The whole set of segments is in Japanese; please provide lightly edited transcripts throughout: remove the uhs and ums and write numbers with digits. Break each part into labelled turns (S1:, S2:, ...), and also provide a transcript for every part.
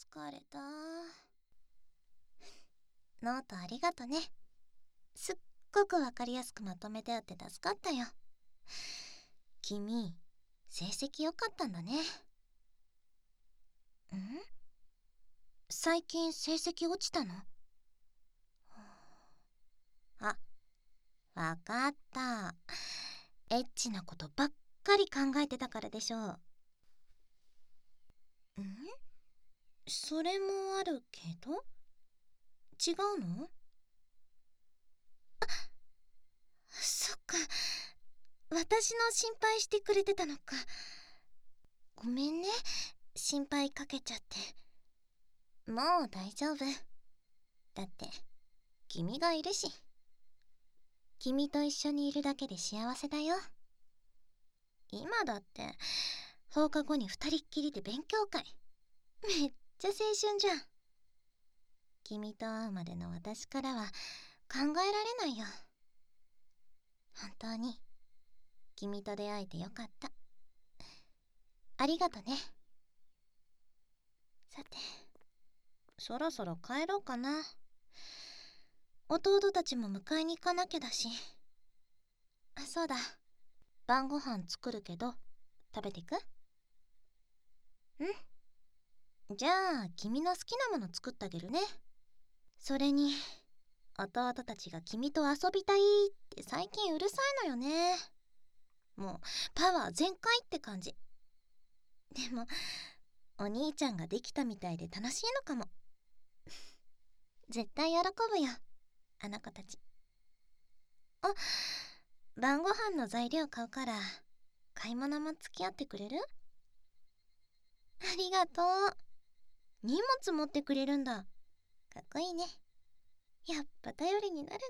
S1: 疲れた。ノートありがとね。すっごくわかりやすくまとめてあって助かったよ。君、成績良かったんだね。最近成績落ちたの？あ、わかった。エッチなことばっかり考えてたからでしょう。それもあるけど、違うの？そっか、私の心配してくれてたのか。ごめんね、心配かけちゃって。もう大丈夫。だって君がいるし。君と一緒にいるだけで幸せだよ。今だって放課後に二人っきりで勉強会。めっちゃ青春じゃん。君と会うまでの私からは考えられないよ。本当に君と出会えてよかった。ありがとね。さて、そろそろ帰ろうかな。弟たちも迎えに行かなきゃだし。あ、そうだ、晩ご飯作るけど食べてく？じゃあ君の好きなもの作ってあげるね。それに弟たちが君と遊びたいって最近うるさいのよね。もうパワー全開って感じ。でもお兄ちゃんができたみたいで楽しいのかも。絶対喜ぶよ、あの子たち。あ、晩ご飯の材料買うから買い物も付き合ってくれる？ありがとう。荷物持ってくれるんだ。かっこいいね。やっぱ頼りになるな。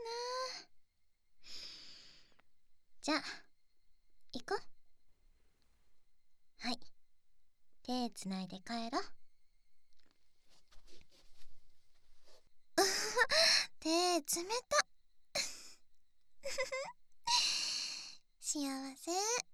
S1: じゃあ行こう。はい、手つないで帰ろう。手冷た。幸せ。